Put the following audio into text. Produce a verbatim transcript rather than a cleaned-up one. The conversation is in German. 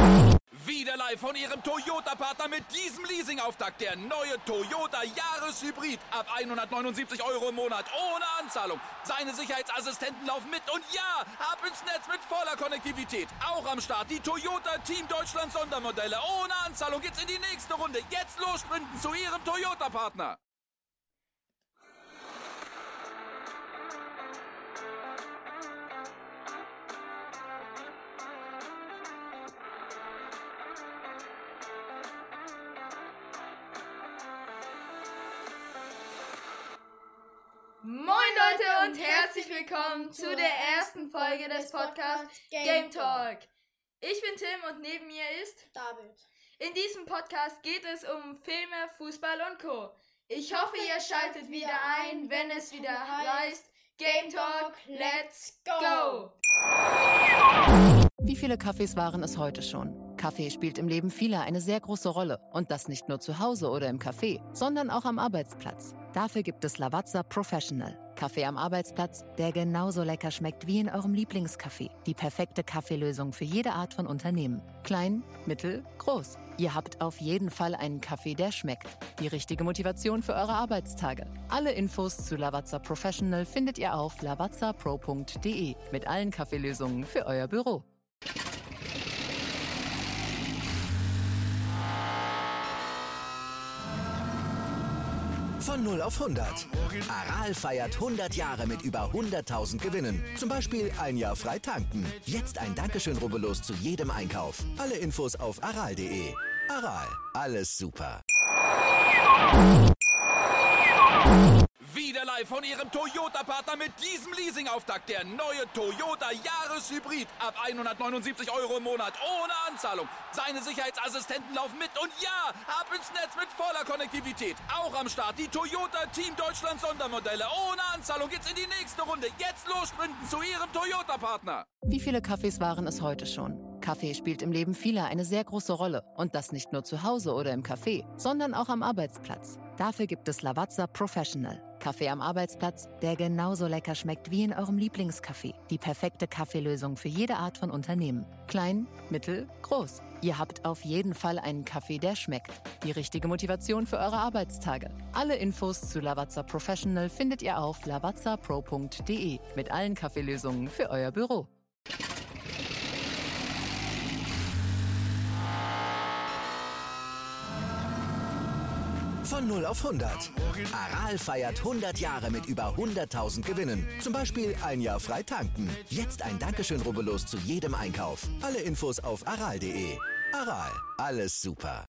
Wieder live von Ihrem Toyota-Partner mit diesem Leasing-Auftakt. Der neue Toyota Jahreshybrid. Ab hundertneunundsiebzig Euro im Monat. Ohne Anzahlung. Seine Sicherheitsassistenten laufen mit. Und ja, ab ins Netz mit voller Konnektivität. Auch am Start die Toyota Team Deutschland Sondermodelle. Ohne Anzahlung geht's in die nächste Runde. Jetzt los sprinten zu Ihrem Toyota-Partner. Moin Leute und herzlich willkommen zu der ersten Folge des Podcasts Game Talk. Ich bin Tim und neben mir ist David. In diesem Podcast geht es um Filme, Fußball und Co. Ich hoffe, ihr schaltet wieder ein, wenn es wieder heißt Game Talk, let's go! Wie viele Kaffees waren es heute schon? Kaffee spielt im Leben vieler eine sehr große Rolle. Und das nicht nur zu Hause oder im Café, sondern auch am Arbeitsplatz. Dafür gibt es Lavazza Professional. Kaffee am Arbeitsplatz, der genauso lecker schmeckt wie in eurem Lieblingscafé. Die perfekte Kaffeelösung für jede Art von Unternehmen. Klein, mittel, groß. Ihr habt auf jeden Fall einen Kaffee, der schmeckt. Die richtige Motivation für eure Arbeitstage. Alle Infos zu Lavazza Professional findet ihr auf lavazza pro punkt de mit allen Kaffeelösungen für euer Büro. Von null auf hundert. Aral feiert hundert Jahre mit über hunderttausend Gewinnen. Zum Beispiel ein Jahr frei tanken. Jetzt ein Dankeschön, rubbellos zu jedem Einkauf. Alle Infos auf aral punkt de. Aral, alles super. Wieder live von Ihrem Toyota-Partner mit diesem Leasing-Auftakt. Der neue Toyota Jahreshybrid. Ab hundertneunundsiebzig Euro im Monat. Ohne Anzahlung. Seine Sicherheitsassistenten laufen mit. Und ja, ab ins Netz mit voller Konnektivität. Auch am Start die Toyota Team Deutschland Sondermodelle. Ohne Anzahlung geht's in die nächste Runde. Jetzt los sprinten zu Ihrem Toyota-Partner. Wie viele Kaffees waren es heute schon? Kaffee spielt im Leben vieler eine sehr große Rolle. Und das nicht nur zu Hause oder im Café, sondern auch am Arbeitsplatz. Dafür gibt es Lavazza Professional. Kaffee am Arbeitsplatz, der genauso lecker schmeckt wie in eurem Lieblingscafé. Die perfekte Kaffeelösung für jede Art von Unternehmen. Klein, mittel, groß. Ihr habt auf jeden Fall einen Kaffee, der schmeckt. Die richtige Motivation für eure Arbeitstage. Alle Infos zu Lavazza Professional findet ihr auf lavazza pro punkt de mit allen Kaffeelösungen für euer Büro. Von null auf hundert. Aral feiert hundert Jahre mit über hunderttausend Gewinnen. Zum Beispiel ein Jahr frei tanken. Jetzt ein Dankeschön, rubbellos zu jedem Einkauf. Alle Infos auf aral punkt de. Aral, alles super.